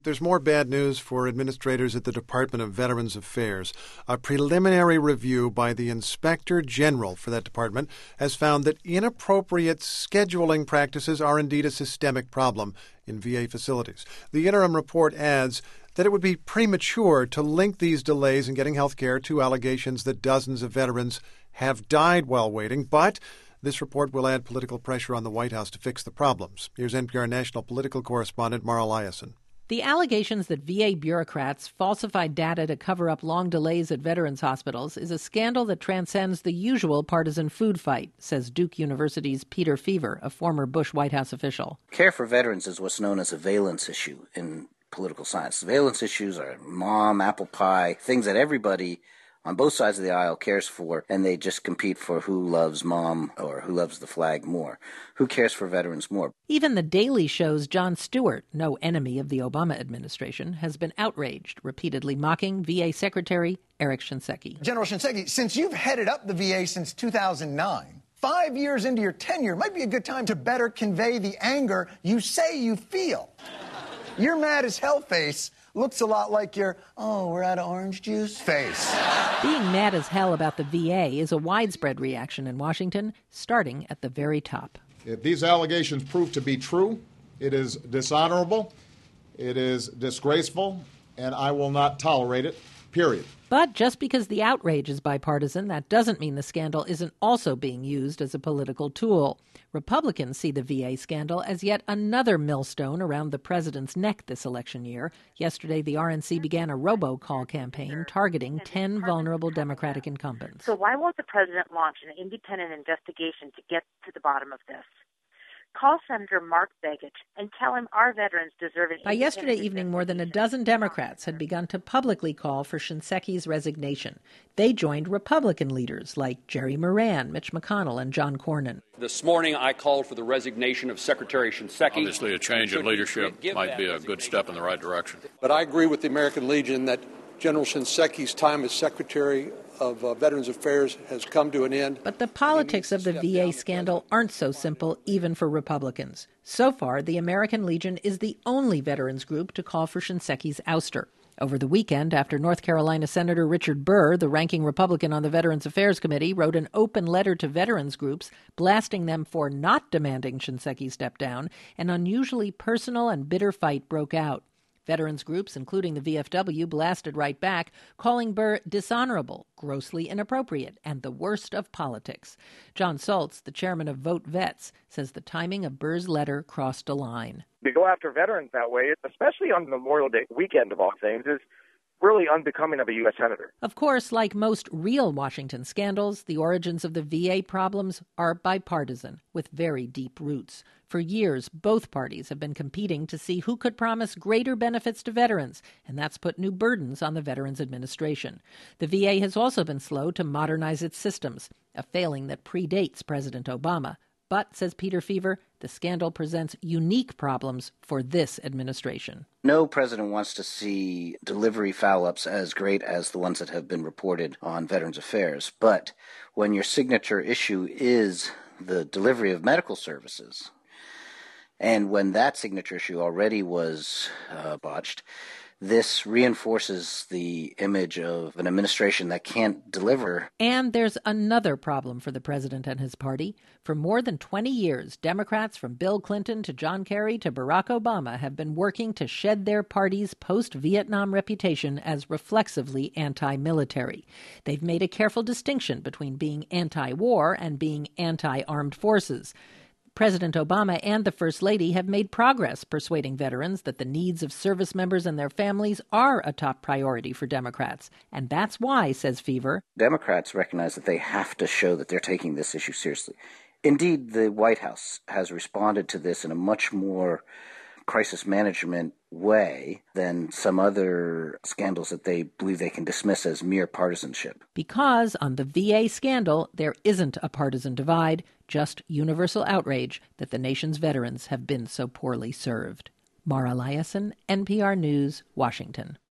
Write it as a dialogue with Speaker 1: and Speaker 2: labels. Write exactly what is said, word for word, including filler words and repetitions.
Speaker 1: There's more bad news for administrators at the Department of Veterans Affairs. A preliminary review by the Inspector General for that department has found that inappropriate scheduling practices are indeed a systemic problem in V A facilities. The interim report adds that it would be premature to link these delays in getting health care to allegations that dozens of veterans have died while waiting, but this report will add political pressure on the White House to fix the problems. Here's N P R national political correspondent Mara Liasson.
Speaker 2: The allegations that V A bureaucrats falsified data to cover up long delays at veterans hospitals is a scandal that transcends the usual partisan food fight, says Duke University's Peter Feaver, a former Bush White House official.
Speaker 3: Care for veterans is what's known as a valence issue in political science. Valence issues are mom, apple pie, things that everybody on both sides of the aisle cares for, and they just compete for who loves mom or who loves the flag more. Who cares for veterans more?
Speaker 2: Even The Daily Show's Jon Stewart, no enemy of the Obama administration, has been outraged, repeatedly mocking V A Secretary Eric Shinseki.
Speaker 4: General Shinseki, since you've headed up the V A since two thousand nine, five years into your tenure might be a good time to better convey the anger you say you feel. Your mad as hell face looks a lot like your, oh, we're out of orange juice face.
Speaker 2: Being mad as hell about the V A is a widespread reaction in Washington, starting at the very top.
Speaker 5: If these allegations prove to be true, it is dishonorable, it is disgraceful, and I will not tolerate it, period.
Speaker 2: But just because the outrage is bipartisan, that doesn't mean the scandal isn't also being used as a political tool. Republicans see the V A scandal as yet another millstone around the president's neck this election year. Yesterday, the R N C began a robocall campaign targeting ten vulnerable Democratic incumbents.
Speaker 6: So why won't the president launch an independent investigation to get to the bottom of this? Call Senator Mark Begich and tell him our veterans deserve an
Speaker 2: By yesterday evening, more than a dozen Democrats had begun to publicly call for Shinseki's resignation. They joined Republican leaders like Jerry Moran, Mitch McConnell, and John Cornyn.
Speaker 7: This morning, I called for the resignation of Secretary Shinseki.
Speaker 8: Obviously, a change of leadership might be a good step in the right direction.
Speaker 9: But I agree with the American Legion that General Shinseki's time as Secretary of uh, Veterans Affairs has come to an end.
Speaker 2: But the politics of the V A scandal aren't so simple, even for Republicans. So far, the American Legion is the only veterans group to call for Shinseki's ouster. Over the weekend, after North Carolina Senator Richard Burr, the ranking Republican on the Veterans Affairs Committee, wrote an open letter to veterans groups blasting them for not demanding Shinseki step down, an unusually personal and bitter fight broke out. Veterans groups, including the V F W, blasted right back, calling Burr dishonorable, grossly inappropriate, and the worst of politics. John Sultz, the chairman of Vote Vets, says the timing of Burr's letter crossed a line.
Speaker 10: To go after veterans that way, especially on Memorial Day weekend of all things, is really unbecoming of a U S senator.
Speaker 2: Of course, like most real Washington scandals, the origins of the V A problems are bipartisan, with very deep roots. For years, both parties have been competing to see who could promise greater benefits to veterans, and that's put new burdens on the Veterans Administration. The V A has also been slow to modernize its systems, a failing that predates President Obama. But, says Peter Feaver, the scandal presents unique problems for this administration.
Speaker 3: No president wants to see delivery foul-ups as great as the ones that have been reported on Veterans Affairs. But when your signature issue is the delivery of medical services, and when that signature issue already was uh, botched, this reinforces the image of an administration that can't deliver.
Speaker 2: And there's another problem for the president and his party. For more than twenty years, Democrats from Bill Clinton to John Kerry to Barack Obama have been working to shed their party's post-Vietnam reputation as reflexively anti-military. They've made a careful distinction between being anti-war and being anti-armed forces. President Obama and the First Lady have made progress persuading veterans that the needs of service members and their families are a top priority for Democrats. And that's why, says Feaver,
Speaker 3: Democrats recognize that they have to show that they're taking this issue seriously. Indeed, the White House has responded to this in a much more crisis management way than some other scandals that they believe they can dismiss as mere partisanship.
Speaker 2: Because on the V A scandal, there isn't a partisan divide, just universal outrage that the nation's veterans have been so poorly served. Mara Liasson, N P R News, Washington.